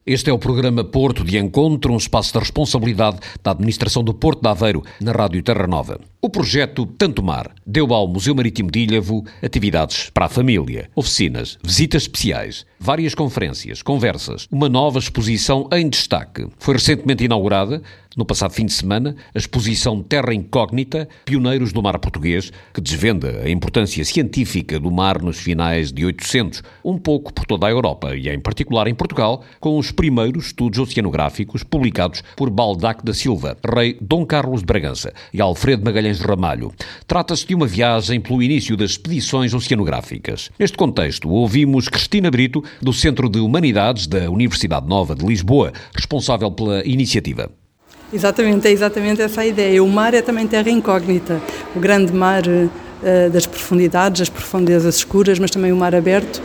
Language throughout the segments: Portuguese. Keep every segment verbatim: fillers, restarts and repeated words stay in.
Este é o programa Porto de Encontro, um espaço de responsabilidade da Administração do Porto de Aveiro, na Rádio Terra Nova. O projeto Tanto Mar deu ao Museu Marítimo de Ilhavo atividades para a família, oficinas, visitas especiais, várias conferências, conversas, uma nova exposição em destaque. Foi recentemente inaugurada, no passado fim de semana, a exposição Terra Incógnita, Pioneiros do Mar Português, que desvenda a importância científica do mar nos finais de oitocentos, um pouco por toda a Europa e, em particular, em Portugal, com os primeiros estudos oceanográficos publicados por Baldac da Silva, rei Dom Carlos de Bragança e Alfredo Magalhães de Ramalho. Trata-se de uma viagem pelo início das expedições oceanográficas. Neste contexto, ouvimos Cristina Brito, do Centro de Humanidades da Universidade Nova de Lisboa, responsável pela iniciativa. Exatamente, é exatamente essa a ideia. O mar é também terra incógnita. O grande mar uh, das profundidades, as profundezas escuras, mas também o mar aberto.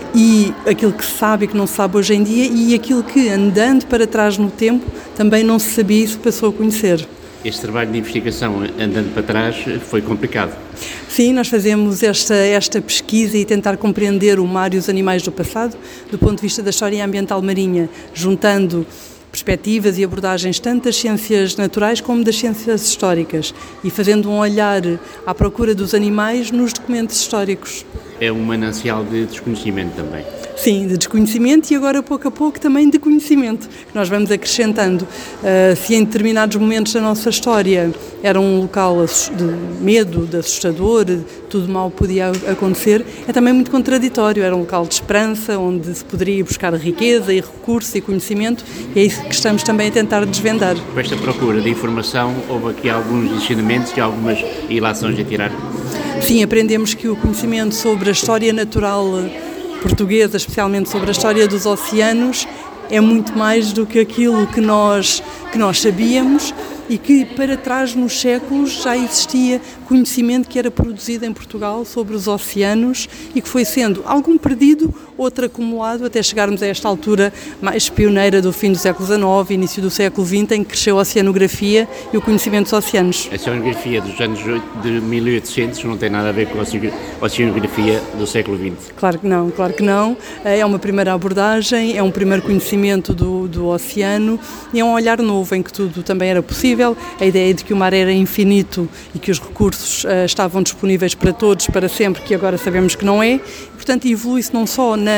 E aquilo que se sabe e que não se sabe hoje em dia, e aquilo que, andando para trás no tempo, também não se sabia e se passou a conhecer. Este trabalho de investigação, andando para trás, foi complicado. Sim, nós fazemos esta, esta pesquisa e tentar compreender o mar e os animais do passado, do ponto de vista da história ambiental marinha, juntando perspectivas e abordagens tanto das ciências naturais como das ciências históricas e fazendo um olhar à procura dos animais nos documentos históricos. É um manancial de desconhecimento também. Sim, de desconhecimento e agora pouco a pouco também de conhecimento, que nós vamos acrescentando. Uh, se em determinados momentos da nossa história era um local de medo, de assustador, tudo mal podia acontecer, é também muito contraditório. Era um local de esperança, onde se poderia buscar riqueza e recurso e conhecimento, e é isso que estamos também a tentar desvendar. Com esta procura de informação, houve aqui alguns ensinamentos e algumas ilações a tirar? Sim, aprendemos que o conhecimento sobre a história natural portuguesa, especialmente sobre a história dos oceanos, é muito mais do que aquilo que nós, que nós sabíamos e que para trás nos séculos já existia conhecimento que era produzido em Portugal sobre os oceanos e que foi sendo algum perdido, outro acumulado, até chegarmos a esta altura mais pioneira do fim do século dezenove, início do século vinte, em que cresceu a oceanografia e o conhecimento dos oceanos. A oceanografia dos anos de mil e oitocentos não tem nada a ver com a oceanografia do século vinte? Claro que não, claro que não. É uma primeira abordagem, é um primeiro conhecimento do, do oceano e é um olhar novo em que tudo também era possível. A ideia de que o mar era infinito e que os recursos uh, estavam disponíveis para todos, para sempre, que agora sabemos que não é. Portanto, evolui-se não só na,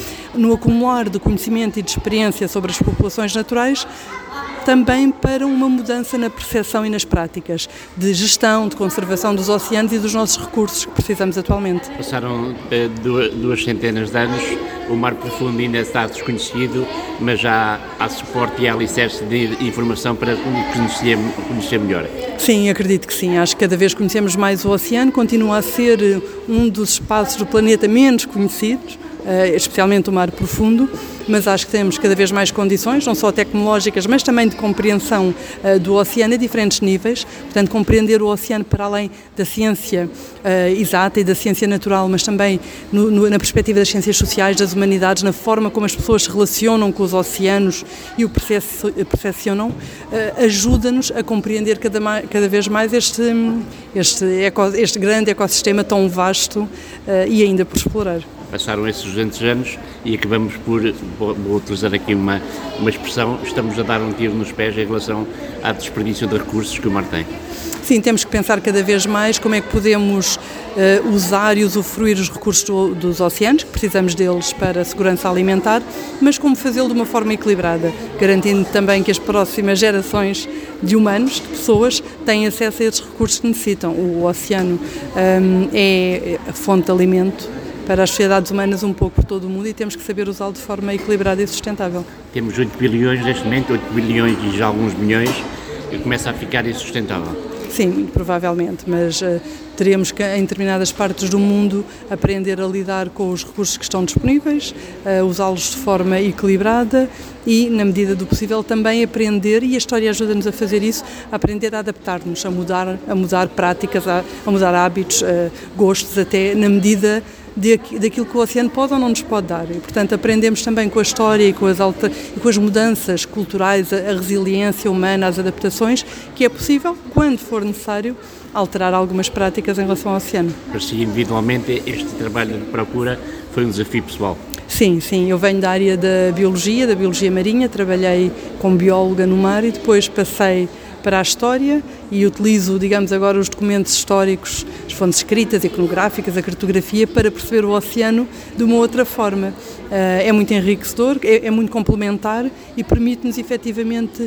no acumular de conhecimento e de experiência sobre as populações naturais, também para uma mudança na percepção e nas práticas de gestão, de conservação dos oceanos e dos nossos recursos que precisamos atualmente. Passaram eh, duas, duas centenas de anos, o mar profundo ainda está desconhecido, mas já há suporte e há alicerce de informação para conhecer, conhecer melhor. Sim, acredito que sim. Acho que cada vez conhecemos mais o oceano, continua a ser um dos espaços do planeta menos conhecidos, especialmente o mar profundo, mas acho que temos cada vez mais condições, não só tecnológicas, mas também de compreensão uh, do oceano a diferentes níveis. Portanto, compreender o oceano para além da ciência uh, exata e da ciência natural, mas também no, no, na perspectiva das ciências sociais, das humanidades, na forma como as pessoas se relacionam com os oceanos e o percepcionam, uh, ajuda-nos a compreender cada, cada vez mais este, este, eco, este grande ecossistema tão vasto uh, e ainda por explorar. Passaram esses duzentos anos e acabamos por, vou utilizar aqui uma, uma expressão, estamos a dar um tiro nos pés em relação à desperdício de recursos que o mar tem. Sim, temos que pensar cada vez mais como é que podemos uh, usar e usufruir os recursos do, dos oceanos, que precisamos deles para a segurança alimentar, mas como fazê-lo de uma forma equilibrada, garantindo também que as próximas gerações de humanos, de pessoas, têm acesso a esses recursos que necessitam. O oceano um, é a fonte de alimento para as sociedades humanas um pouco por todo o mundo e temos que saber usá-lo de forma equilibrada e sustentável. Temos oito bilhões neste momento, oito bilhões e já alguns milhões, e começa a ficar insustentável. Sim, muito provavelmente, mas uh, teremos que, em determinadas partes do mundo, aprender a lidar com os recursos que estão disponíveis, uh, usá-los de forma equilibrada e, na medida do possível, também aprender, e a história ajuda-nos a fazer isso, a aprender a adaptar-nos, a mudar, a mudar práticas, a, a mudar hábitos, uh, gostos, até na medida de, daquilo que o oceano pode ou não nos pode dar. E, portanto, aprendemos também com a história e com as, alta, e com as mudanças culturais, a, a resiliência humana, as adaptações, que é possível, quando for necessário, alterar algumas práticas em relação ao oceano. Para si, individualmente, este trabalho de procura foi um desafio pessoal? Sim, sim, eu venho da área da biologia, da biologia marinha, trabalhei como bióloga no mar e depois passei para a história e utilizo, digamos agora, os documentos históricos, as fontes escritas, iconográficas, a cartografia, para perceber o oceano de uma outra forma. É muito enriquecedor, é muito complementar e permite-nos efetivamente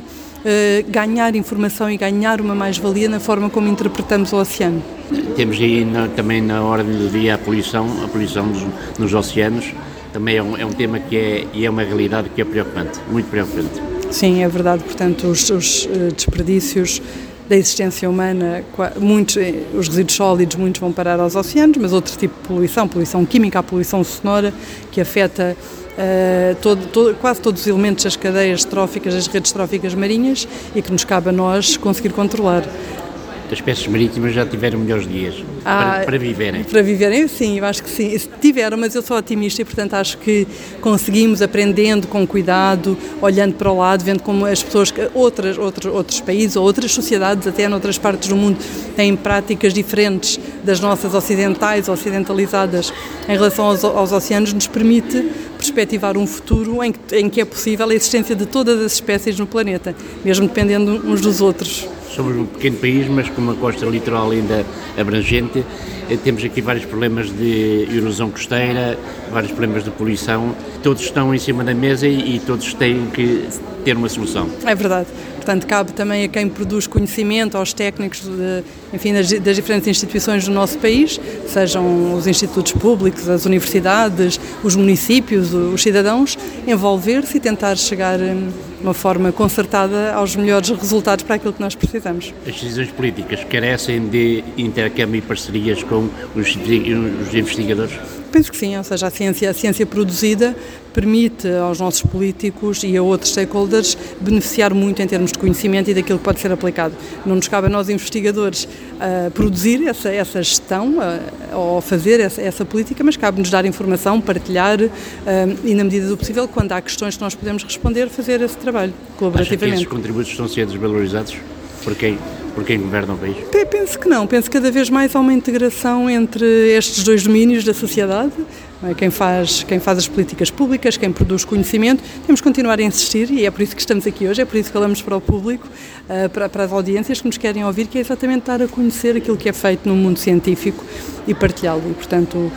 ganhar informação e ganhar uma mais-valia na forma como interpretamos o oceano. Temos aí na, também na ordem do dia a poluição, a poluição nos, nos oceanos, também é um, é um tema que é, e é uma realidade que é preocupante, muito preocupante. Sim, é verdade, portanto os, os desperdícios da existência humana, muitos, os resíduos sólidos, muitos vão parar aos oceanos, mas outro tipo de poluição, poluição química, a poluição sonora, que afeta uh, todo, todo, quase todos os elementos das cadeias tróficas, das redes tróficas marinhas e que nos cabe a nós conseguir controlar. As espécies marítimas já tiveram melhores dias ah, para, para viverem. Para viverem, sim, eu acho que sim. Tiveram, mas eu sou otimista e, portanto, acho que conseguimos, aprendendo com cuidado, olhando para o lado, vendo como as pessoas, outras, outros, outros países ou outras sociedades, até noutras partes do mundo, têm práticas diferentes das nossas ocidentais, ocidentalizadas, em relação aos, aos oceanos, nos permite perspectivar um futuro em que, em que é possível a existência de todas as espécies no planeta, mesmo dependendo uns dos outros. Somos um pequeno país, mas com uma costa litoral ainda abrangente. Temos aqui vários problemas de erosão costeira, vários problemas de poluição. Todos estão em cima da mesa e, e todos têm que ter uma solução. É verdade. Portanto, cabe também a quem produz conhecimento, aos técnicos, de, enfim, das, das diferentes instituições do nosso país, sejam os institutos públicos, as universidades, os municípios, os cidadãos, envolver-se e tentar chegar de uma forma concertada aos melhores resultados para aquilo que nós precisamos. As decisões políticas carecem de intercâmbio e parcerias com os, os investigadores? Penso que sim, ou seja, a ciência, a ciência produzida permite aos nossos políticos e a outros stakeholders beneficiar muito em termos de conhecimento e daquilo que pode ser aplicado. Não nos cabe a nós, investigadores, uh, produzir essa, essa gestão uh, ou fazer essa, essa política, mas cabe-nos dar informação, partilhar uh, e, na medida do possível, quando há questões que nós podemos responder, fazer esse trabalho colaborativamente. Acha que esses contributos estão a ser desvalorizados por quem? Por quem governa o país? Penso que não. Penso que cada vez mais há uma integração entre estes dois domínios da sociedade. Quem faz, quem faz as políticas públicas, quem produz conhecimento. Temos que continuar a insistir e é por isso que estamos aqui hoje, é por isso que falamos para o público, para, para as audiências que nos querem ouvir, que é exatamente dar a conhecer aquilo que é feito no mundo científico e partilhá-lo e, portanto,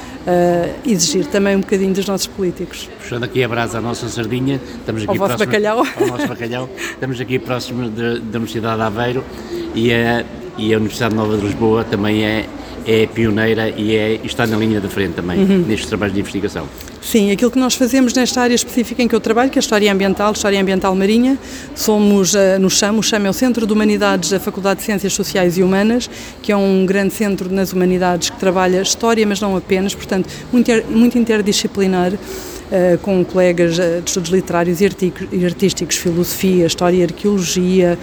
exigir também um bocadinho dos nossos políticos. Puxando aqui a brasa à nossa sardinha, estamos aqui ao vosso próximo, bacalhau. ao nosso bacalhau, estamos aqui próximo de, da Universidade de Aveiro e a, e a Universidade Nova de Lisboa também é é pioneira e, é, e está na linha da frente também, uhum. nestes trabalhos de investigação. Sim, aquilo que nós fazemos nesta área específica em que eu trabalho, que é a História Ambiental, História Ambiental Marinha, somos uh, no CHAM, o CHAM é o Centro de Humanidades da Faculdade de Ciências Sociais e Humanas, que é um grande centro nas humanidades que trabalha História, mas não apenas, portanto, muito, muito interdisciplinar, uh, com colegas uh, de estudos literários e, artigo, e artísticos, filosofia, História e Arqueologia,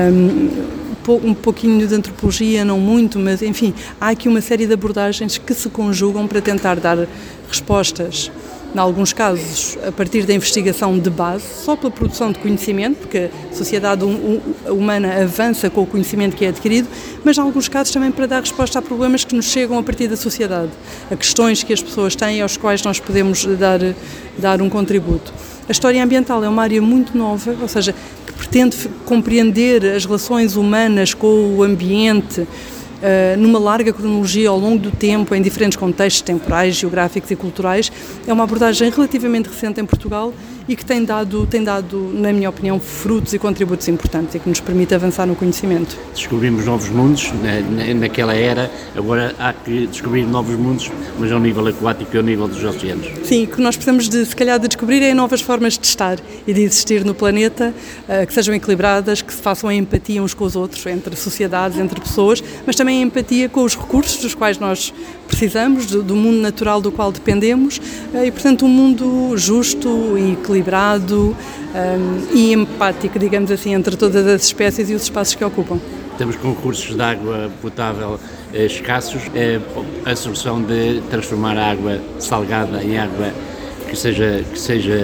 um, um pouquinho de antropologia, não muito, mas enfim, há aqui uma série de abordagens que se conjugam para tentar dar respostas, em alguns casos, a partir da investigação de base, só pela produção de conhecimento, porque a sociedade humana avança com o conhecimento que é adquirido, mas em alguns casos também para dar resposta a problemas que nos chegam a partir da sociedade, a questões que as pessoas têm e aos quais nós podemos dar, dar um contributo. A história ambiental é uma área muito nova, ou seja, que pretende compreender as relações humanas com o ambiente uh, numa larga cronologia ao longo do tempo, em diferentes contextos temporais, geográficos e culturais. É uma abordagem relativamente recente em Portugal e que tem dado, tem dado, na minha opinião, frutos e contributos importantes e que nos permite avançar no conhecimento. Descobrimos novos mundos na, naquela era, agora há que descobrir novos mundos, mas ao nível aquático e ao nível dos oceanos. Sim, o que nós precisamos de, se calhar, de descobrir é novas formas de estar e de existir no planeta, que sejam equilibradas, que se façam em empatia uns com os outros, entre sociedades, entre pessoas, mas também em empatia com os recursos dos quais nós precisamos, do, do mundo natural do qual dependemos e, portanto, um mundo justo e equilibrado um, e empático, digamos assim, entre todas as espécies e os espaços que ocupam. Estamos com recursos de água potável eh, escassos. Eh, a solução de transformar a água salgada em água que seja, que seja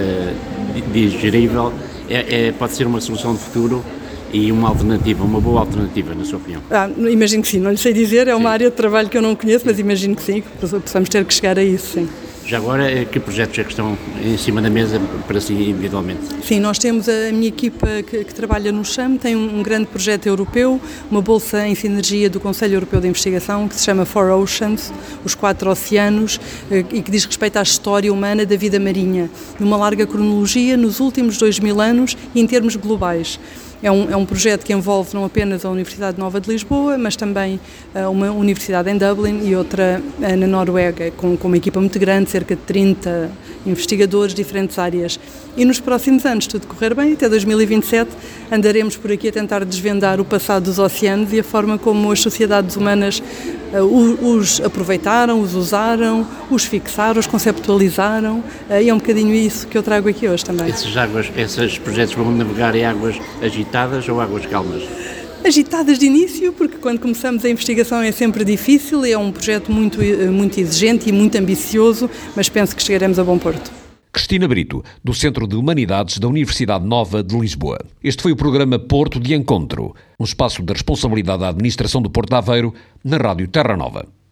digerível é, é, pode ser uma solução de futuro e uma alternativa, uma boa alternativa, na sua opinião? Ah, imagino que sim, não lhe sei dizer, é uma sim. área de trabalho que eu não conheço, mas imagino que sim, que possamos ter que chegar a isso, sim. Já agora, que projetos é que estão em cima da mesa para si individualmente? Sim, nós temos a minha equipa que, que trabalha no CHAM, tem um, um grande projeto europeu, uma bolsa em sinergia do Conselho Europeu de Investigação, que se chama Four Oceans, os quatro oceanos, e que diz respeito à história humana da vida marinha, numa larga cronologia, nos últimos dois mil anos e em termos globais. É um, é um projeto que envolve não apenas a Universidade Nova de Lisboa, mas também uh, uma universidade em Dublin e outra uh, na Noruega, com, com uma equipa muito grande, cerca de trinta investigadores de diferentes áreas. E nos próximos anos, tudo correr bem, até dois mil e vinte e sete, andaremos por aqui a tentar desvendar o passado dos oceanos e a forma como as sociedades humanas uh, os aproveitaram, os usaram, os fixaram, os conceptualizaram, uh, e é um bocadinho isso que eu trago aqui hoje também. Essas águas, esses projetos vão navegar em águas agitadas ou águas calmas? Agitadas de início, porque quando começamos a investigação é sempre difícil, é um projeto muito, muito exigente e muito ambicioso, mas penso que chegaremos a bom porto. Cristina Brito, do Centro de Humanidades da Universidade Nova de Lisboa. Este foi o programa Porto de Encontro, um espaço de responsabilidade da Administração do Porto de Aveiro, na Rádio Terra Nova.